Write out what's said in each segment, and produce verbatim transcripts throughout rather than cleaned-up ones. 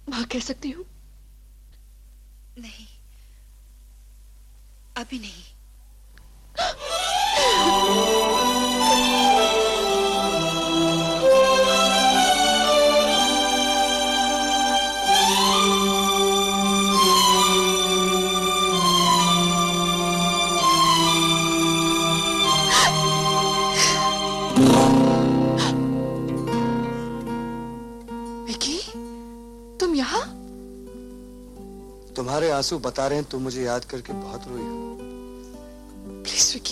वहां कह सकती हूँ? नहीं, अभी नहीं। तुम्हारे आंसू बता रहे हैं तुम मुझे याद करके बहुत रोई हो। प्लीज विकी।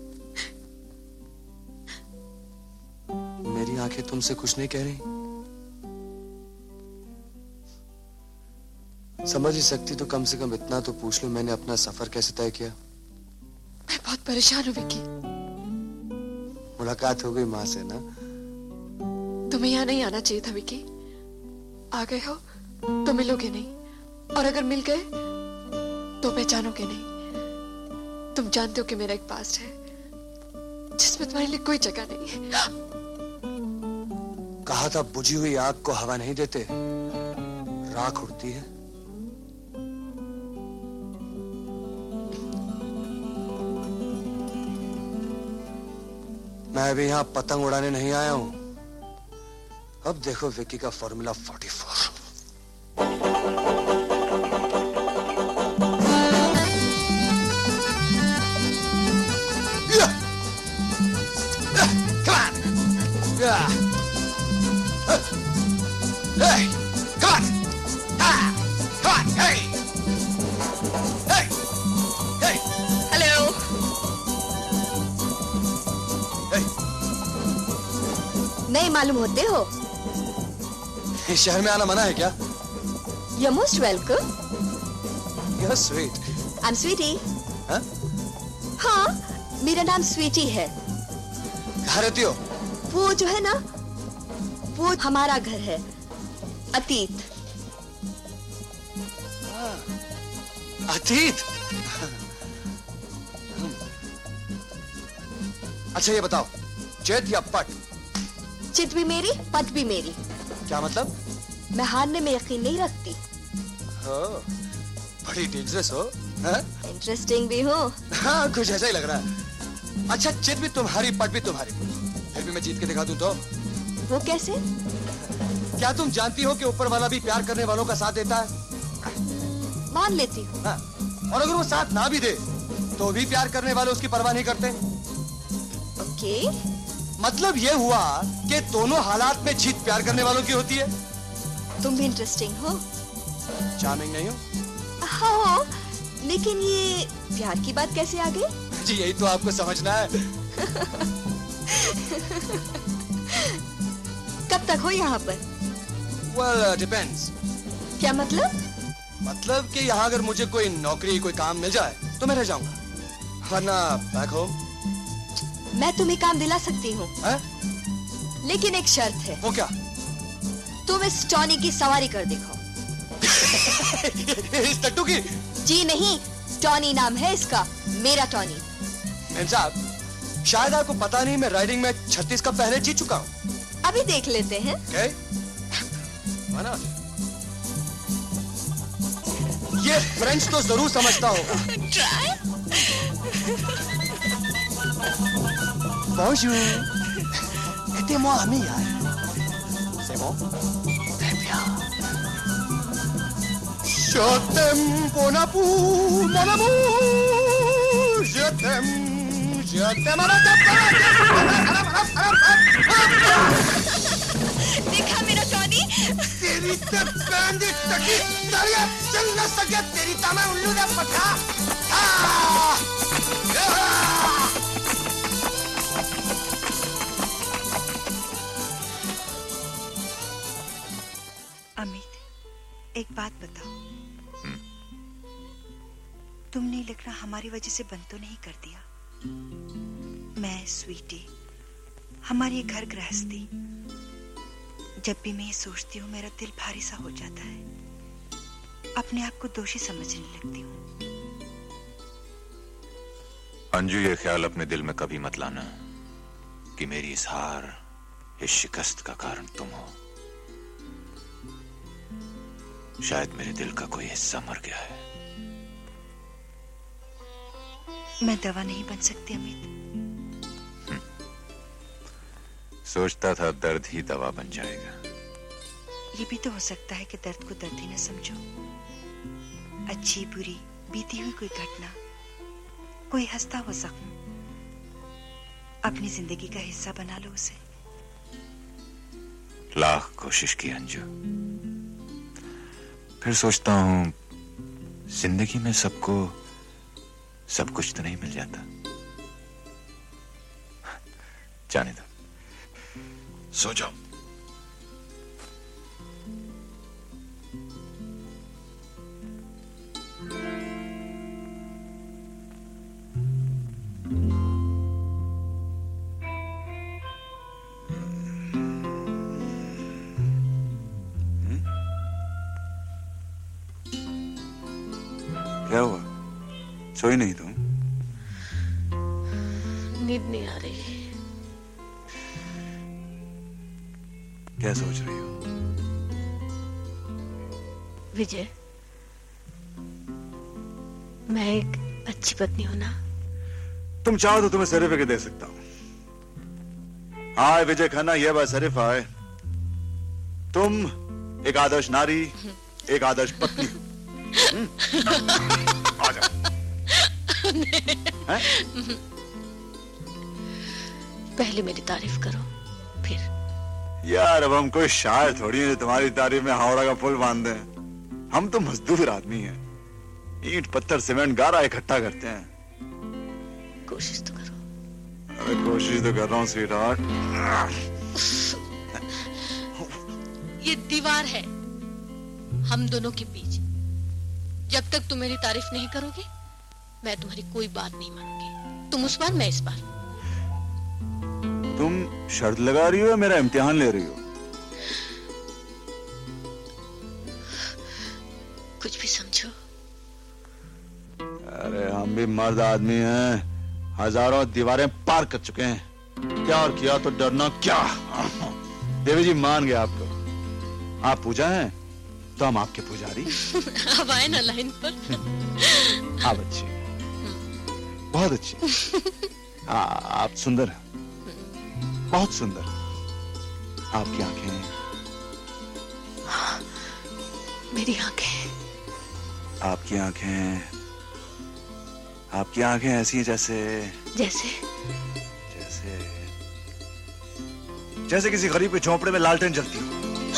मेरी आंखें तुमसे कुछ नहीं कह रही? समझ ही सकती तो कम से कम इतना तो पूछ लो, मैंने अपना सफर कैसे तय किया। मैं बहुत परेशान हूँ विकी। मुलाकात हो गई माँ से ना? तुम्हें यहाँ नहीं आना चाहिए था विकी। आ गए हो तो मिलोगे नहीं, और अगर मिल गए तो पहचानोगे नहीं। तुम जानते हो कि मेरा एक पास्ट है जिसमें तुम्हारे लिए कोई जगह नहीं है। कहा था बुझी हुई आग को हवा नहीं देते, राख उड़ती है। मैं अभी यहां पतंग उड़ाने नहीं आया हूं। अब देखो विकी का formula forty four. Yeah. Hey, come on. Ah, come on. Hey. Hey. Hey. Hello. Hey. नहीं मालूम होते हो? इस शहर में आना मना है क्या? You're most welcome. You're sweet. I'm Sweetie. हाँ? हाँ, मेरा नाम स्वीटी है। कहाँ रहती हो? वो जो है ना, वो हमारा घर है, अतीत। अतीत? अच्छा ये बताओ, चित या पट? चित भी मेरी, पट भी मेरी। क्या मतलब? मैं हारने में यकीन नहीं रखती। हो, बड़ी डेंजरस हो। इंटरेस्टिंग भी हो। हाँ, कुछ ऐसा ही लग रहा है। अच्छा, चित भी तुम्हारी, पट भी तुम्हारी, फिर भी मैं जीत के दिखा दूं तो? वो कैसे? क्या तुम जानती हो कि ऊपर वाला भी प्यार करने वालों का साथ देता है? मान लेती हूँ। हाँ, और अगर वो साथ ना भी दे तो भी प्यार करने वाले उसकी परवाह नहीं करते। ओके। मतलब ये हुआ कि दोनों हालात में जीत प्यार करने वालों की होती है। तुम भी इंटरेस्टिंग हो। चार्मिंग नहीं हो? हाँ, लेकिन ये प्यार की बात कैसे आ गई? जी यही तो आपको समझना है। कब तक हो यहाँ पर? Well, uh, depends. क्या मतलब? मतलब कि यहाँ अगर मुझे कोई नौकरी, कोई काम मिल जाए तो मैं रह जाऊंगा, वरना बैक होम। मैं तुम्हें काम दिला सकती हूँ, लेकिन एक शर्त है। वो क्या? तुम इस टॉनी की सवारी कर दिखाओ। इस टट्टू की? जी नहीं, टॉनी नाम है इसका, मेरा टॉनी। मैम साहब, शायद आपको पता नहीं मैं राइडिंग में छत्तीस का पहले जीत चुका हूँ। अभी देख लेते हैं। okay? ये फ्रेंच तो जरूर समझता होगा। Bonjour. Aidez-moi, ami. C'est bon? Très bien. Je t'aime, mon amour, mon amour. Je t'aime, je t'aime. देखा मेरा टॉनी? तेरी तपेंदी तकी तालियां चल न सके तेरी तामे उल्लू ने पठा। अमित, एक बात बताओ, तुमने लिखना हमारी वजह से बंद तो नहीं कर दिया? मैं स्वीटी, हमारी ये घर गृहस्थी, जब भी मैं ये सोचती हूँ मेरा दिल भारी सा हो जाता है, अपने आप को दोषी समझने लगती हूँ। अंजू, ये ख्याल अपने दिल में कभी मत लाना कि मेरी इस हार, इस शिकस्त का कारण तुम हो। शायद मेरे दिल का कोई हिस्सा मर गया है। मैं दवा नहीं बन सकती अमित। सोचता था दर्द ही दवा बन जाएगा। ये भी तो हो सकता है कि दर्द को दर्द ही न समझो। अच्छी बुरी बीती हुई कोई घटना, कोई हंसता हुआ जख्म, अपनी जिंदगी का हिस्सा बना लो उसे। लाख कोशिश की अंजू, फिर सोचता हूं जिंदगी में सबको सब कुछ तो नहीं मिल जाता। जाने दो, सो जाओ। क्या हुआ? सोई नहीं तुम? नींद नहीं आ रही। क्या सोच रही हो? विजय, मैं एक अच्छी पत्नी हूं ना? तुम चाहो तो तुम्हें शरीफ के दे सकता हूं। हाय विजय खन्ना, ये बात शरीफ है। तुम एक आदर्श नारी, एक आदर्श पत्नी। आ जाओ। पहले मेरी तारीफ करो, फिर। यार अब हम कोई शायर थोड़ी है जो तुम्हारी तारीफ में हावड़ा का पुल बांध दें। हम तो मजदूर आदमी हैं, ईंट पत्थर सीमेंट गारा इकट्ठा करते हैं। कोशिश तो करो। अरे कोशिश तो कर रहा हूँ स्वीटहार्ट। ये दीवार है हम दोनों के बीच। जब तक तुम मेरी तारीफ नहीं करोगे, मैं तुम्हारी कोई बात नहीं मानूंगी। तुम उस बार, मैं इस बार। तुम शर्त लगा रही हो या मेरा इम्तिहान ले रही हो? कुछ भी समझो। अरे हम भी मर्द आदमी हैं, हजारों दीवारें पार कर चुके हैं। क्या और किया तो डरना क्या? देवी जी मान गए आपको। आप पूजा हैं तो हम आपके पुजारी। अब आए ना लाइन पर। आप अच्छी, बहुत अच्छी। आ, आप सुंदर हैं, बहुत सुंदर। आपकी आंखें। हाँ, मेरी आंखें। आपकी आंखें, आपकी आंखें ऐसी हैं जैसे जैसे जैसे जैसे किसी गरीब के झोंपड़े में लालटेन जलती हो।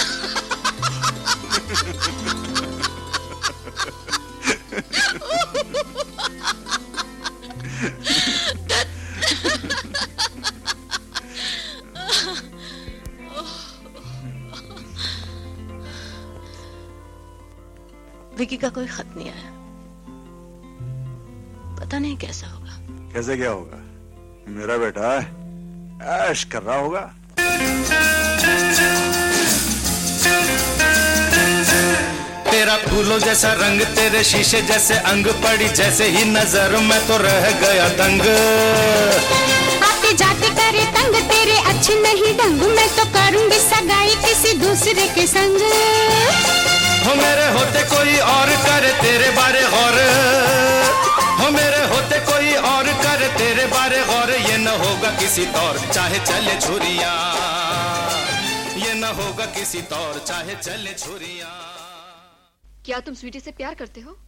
विकी का कोई खत नहीं आया। पता नहीं कैसा होगा। कैसे क्या होगा? मेरा बेटा ऐश कर रहा होगा। तेरा फूलों जैसा रंग, तेरे शीशे जैसे अंग, पड़ी जैसे ही नजर में तो रह गया दंग। आते जाते करे तंग, तेरे अच्छे नहीं ढंग, मैं तो करूंगी सगाई किसी दूसरे के संग। हो मेरे होते कोई और करे तेरे बारे गौर, हो मेरे होते कोई और करे तेरे बारे गौर। ये न होगा किसी तौर चाहे चले छुरिया, ये न होगा किसी तौर चाहे चले छुरिया। क्या तुम स्वीटी से प्यार करते हो?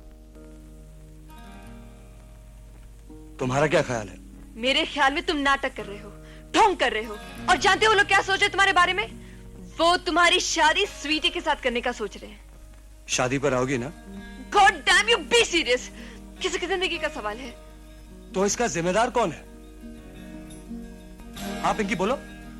तुम्हारा क्या ख्याल है? मेरे ख्याल में तुम नाटक कर रहे हो, ढोंग कर रहे हो। और जानते हो लोग क्या सोच रहे तुम्हारे बारे में? वो तुम्हारी शादी स्वीटी के साथ करने का सोच रहे हैं। शादी पर आओगी ना? God damn you, be serious। किसी की जिंदगी का सवाल है। तो इसका जिम्मेदार कौन है? आप पिंकी बोलो।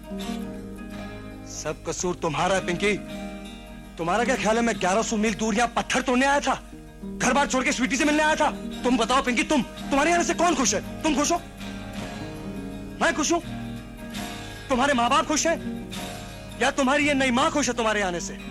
सब कसूर तुम्हारा है पिंकी। तुम्हारा क्या ख्याल है मैं ग्यारह सौ मील दूर यहाँ पत्थर तोड़ने आया था, घर बार छोड़ के स्वीटी से मिलने आया था? तुम बताओ पिंकी, तुम तुम्हारे आने से कौन खुश है? तुम खुश हो? मैं खुश हूं? तुम्हारे माँ बाप खुश हैं? या तुम्हारी ये नई माँ खुश है तुम्हारे आने से?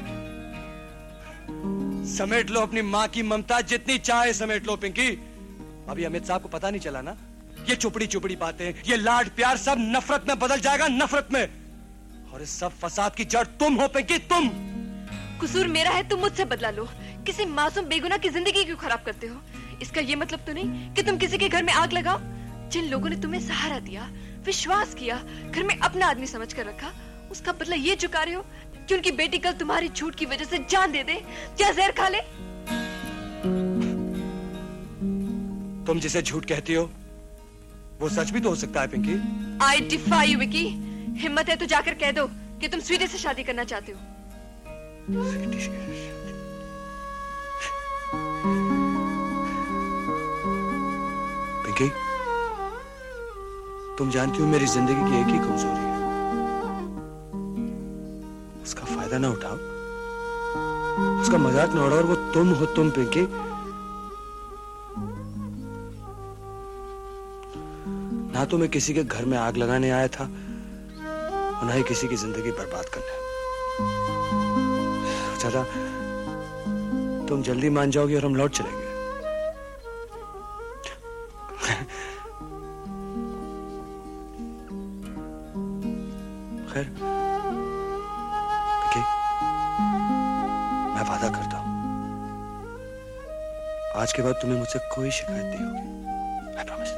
समेट लो अपनी माँ की ममता, जितनी चाहे समेट लो पिंकी। अभी अमित साहब को पता नहीं चला ना, ये चुपड़ी चुपड़ी बातें, ये लाड प्यार सब नफरत में बदल जाएगा, नफरत में। और इस सब फसाद की जड़ तुम हो पिंकी, तुम। कसूर मेरा है, तुम मुझसे बदला लो। किसी मासूम बेगुनाह की जिंदगी क्यों खराब करते हो? इसका ये मतलब तो नहीं कि तुम किसी के घर में आग लगाओ। जिन लोगों ने तुम्हें सहारा दिया, विश्वास किया, घर में अपना आदमी समझ कर रखा, उसका बदला ये चुका रहे हो कि उनकी बेटी कल तुम्हारी झूठ की वजह से जान दे दे या जहर खा ले। तुम जिसे झूठ कहती हो वो सच भी तो हो सकता है Pinky. I defy you Vicky. हिम्मत है तो जाकर कह दो कि तुम स्वीटी से शादी करना चाहते हो। पिंकी, तुम जानती हो मेरी जिंदगी की एक ही कमजोरी है, उसका फायदा ना उठाओ, उसका मजाक ना उड़ाओ, और वो तुम हो। तुम पिंकी, ना तो मैं किसी के घर में आग लगाने आया था और ना ही किसी की जिंदगी बर्बाद करने। चाचा, तुम जल्दी मान जाओगी और हम लौट चलेंगे। खैर, मैं वादा करता हूं आज के बाद तुम्हें मुझसे कोई शिकायत नहीं होगी। I promise.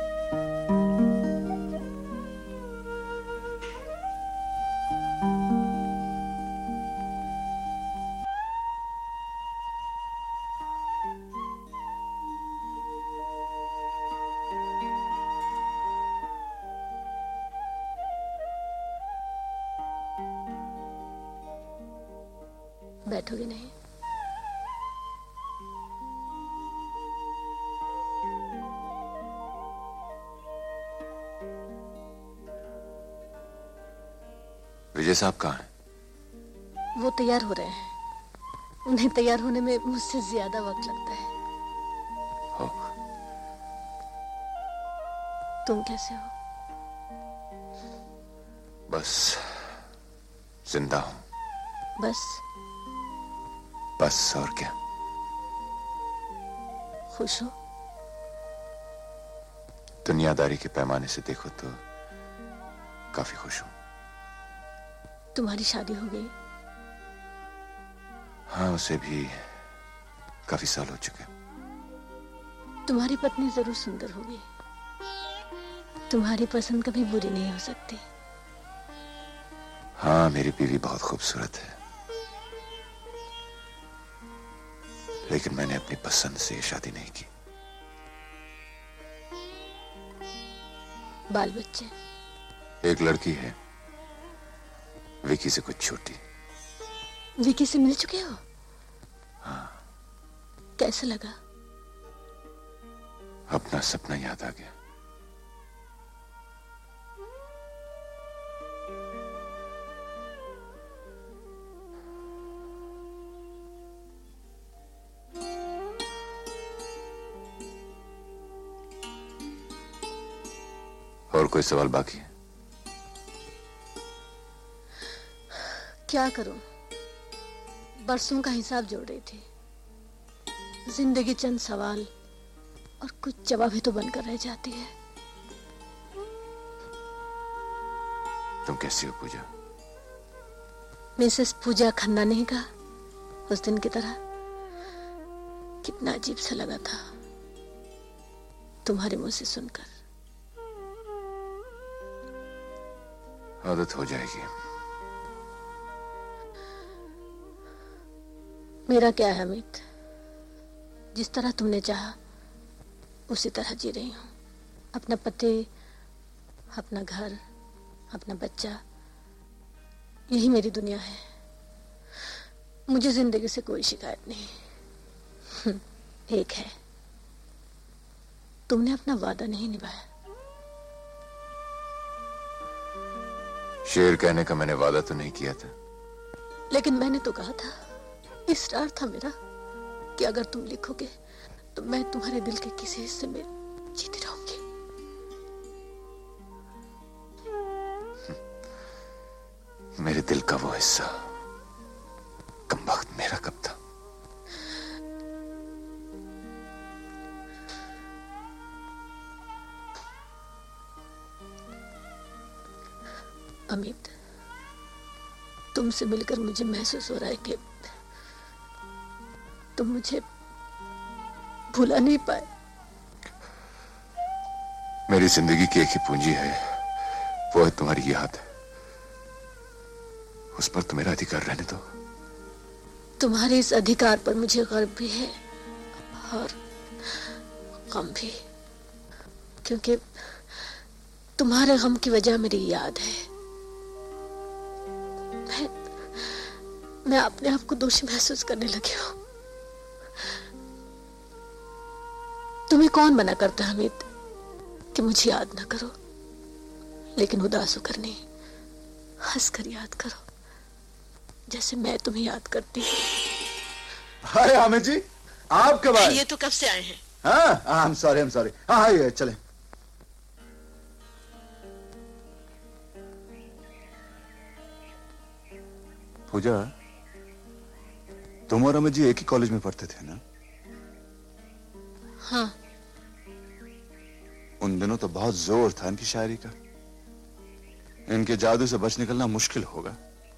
बैठोगे नहीं? विजय साहब कहाँ हैं? वो तैयार हो रहे हैं। उन्हें तैयार होने में मुझसे ज्यादा वक्त लगता है। हो। तुम कैसे हो? बस जिंदा हूं। बस? बस और क्या। खुश हो? दुनियादारी के पैमाने से देखो तो काफी खुश हूं। तुम्हारी शादी हो गई? हाँ, उसे भी काफी साल हो चुके। तुम्हारी पत्नी जरूर सुंदर होगी। तुम्हारी पसंद कभी बुरी नहीं हो सकती। हाँ, मेरी बीवी बहुत खूबसूरत है, लेकिन मैंने अपनी पसंद से शादी नहीं की। बाल बच्चे? एक लड़की है, विकी से कुछ छोटी। विकी से मिल चुके हो? हाँ। कैसा लगा? अपना सपना याद आ गया। और कोई सवाल बाकी है? क्या करूं? बरसों का हिसाब जोड़ रही थी। जिंदगी चंद सवाल और कुछ जवाब ही तो बनकर रह जाती है। तुम कैसी हो पूजा? मिसेस पूजा खन्ना नहीं कहा उस दिन की तरह? कितना अजीब सा लगा था तुम्हारे मुंह से सुनकर। आदत हो जाएगी। मेरा क्या है अमित, जिस तरह तुमने चाहा उसी तरह जी रही हूं। अपना पति, अपना घर, अपना बच्चा, यही मेरी दुनिया है। मुझे जिंदगी से कोई शिकायत नहीं। एक है, तुमने अपना वादा नहीं निभाया। शेर कहने का मैंने वादा तो नहीं किया था। लेकिन मैंने तो कहा था, इसरार था मेरा कि अगर तुम लिखोगे तो मैं तुम्हारे दिल के किसी हिस्से में जीती रहूंगी। मेरे दिल का वो हिस्सा कमबख्त मेरा कब था? अमित, तुमसे मिलकर मुझे महसूस हो रहा है कि तुम मुझे भुला नहीं पाए। मेरी जिंदगी की एक ही पूंजी है, वो है तुम्हारी याद। उस पर तो मेरा अधिकार रहने दो। तुम्हारे इस अधिकार पर मुझे गर्व भी है और गम भी, क्योंकि तुम्हारे गम की वजह मेरी याद है। मैं, मैं अपने आप को दोषी महसूस करने लगी हूं। तुम्हें कौन मना करता हमीद कि मुझे याद ना करो, लेकिन उदास होकर नहीं, हंसकर याद करो, जैसे मैं तुम्हें याद करती हूँ। हाय हामिद जी, आप कब आए? ये तो कब से आए हैं? हाँ, I am sorry, I am sorry. हाँ हाँ, चलें। पूजा, तुम और अमित जी एक ही कॉलेज में पढ़ते थे ना? हाँ। उन दिनों तो बहुत जोर था इनकी शायरी का। इनके जादू से बच निकलना मुश्किल होगा।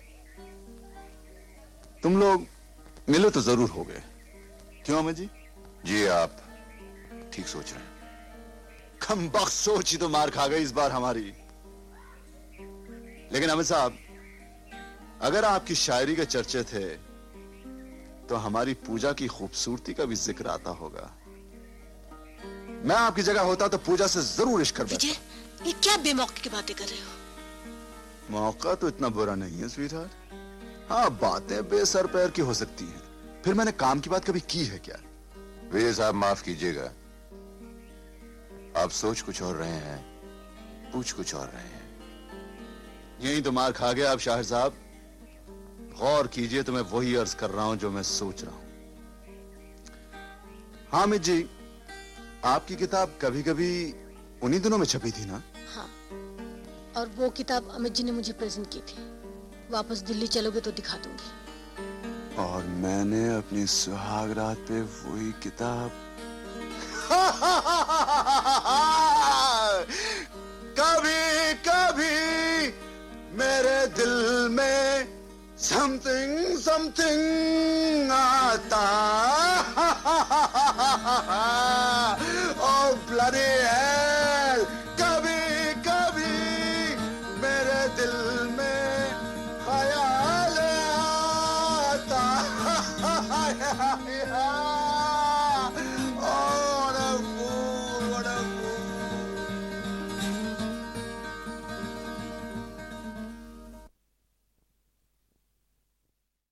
तुम लोग मिले तो जरूर हो गए, क्यों अमित जी? जी आप ठीक सोच रहे हैं। कमबख्त सोच ही तो मार खा गई इस बार हमारी। लेकिन अमित साहब, अगर आपकी शायरी के चर्चे थे तो हमारी पूजा की खूबसूरती का भी जिक्र आता होगा। मैं आपकी जगह होता तो पूजा से जरूर इश्क कर बैठता। विजय, ये क्या बेमौके की बातें कर रहे हो? मौका तो इतना बुरा नहीं है स्वीटहार्ट। हाँ, बातें बेसर पैर की हो सकती हैं, फिर मैंने काम की बात कभी की है क्या? विजय साहब माफ कीजिएगा, आप सोच कुछ और रहे हैं, पूछ कुछ और रहे हैं। यही तो मार खा गया आप शाहिर साहब। गौर कीजिए तो मैं वही अर्ज कर रहा हूं जो मैं सोच रहा हूं। हामिद जी, आपकी किताब कभी कभी उन्हीं दिनों में छपी थी ना? हाँ, और वो किताब अमित जी ने मुझे प्रेजेंट की थी। वापस दिल्ली चलोगे तो दिखा दूंगी। और मैंने अपनी सुहाग रात पे वही किताब कभी कभी मेरे दिल में समथिंग समथिंग आता। ओ ब्लडी है